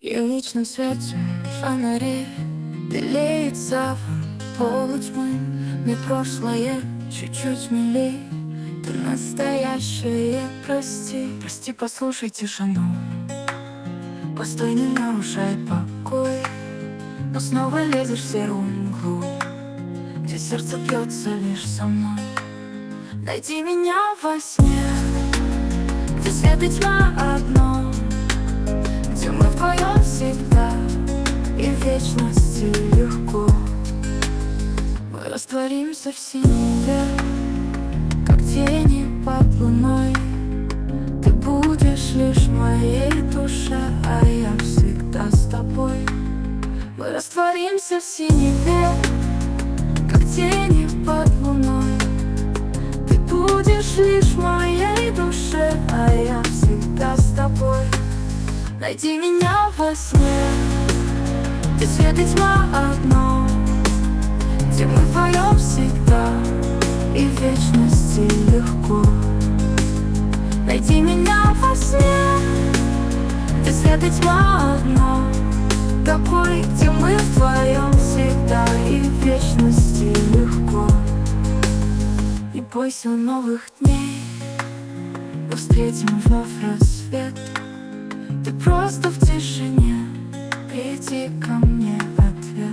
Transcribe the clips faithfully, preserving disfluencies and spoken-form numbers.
И в личном свете фонари делится полутьмы. Мне прошлое чуть-чуть милей, ты настоящее, прости. Прости, послушай тишину, постой, не нарушай покой. Но снова лезешь в серую мглу, где сердце бьется лишь со мной. Найди меня во сне, где свет и тьма одно, где мы вдвоем всегда и в вечности легко. Мы растворимся в синеве, как тени под луной. Ты будешь лишь в моей душе, а я всегда с тобой. Мы растворимся в синеве, как тени под луной. Ты будешь лишь в моей душе, а я всегда с тобой. Найди меня во сне, где свет и тьма одно, где мы вдвоем всегда и в вечности легко. Найди меня во сне, где свет и тьма одно, такой, где мы вдвоем всегда и в вечности легко. Не бойся новых дней, мы встретим вновь рассвет. Ты просто в тишине, приди ко мне ответ.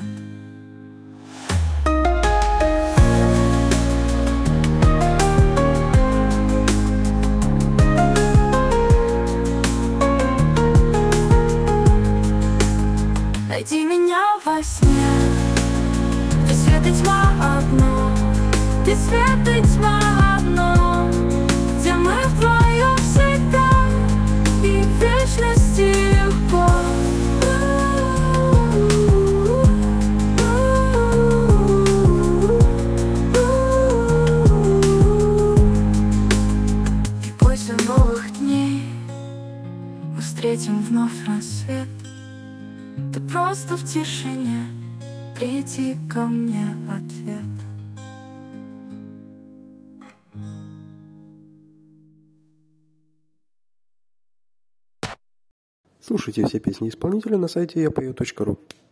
Найди меня во сне, где свет и тьма одно, где свет и тьма одно, где мы вдвоем всегда и в вечности легко. Не бойся новых дней, мы встретим вновь рассвет. Ты просто в тишине, приди ко мне ответ. Слушайте все песни исполнителя на сайте я пою точка ру.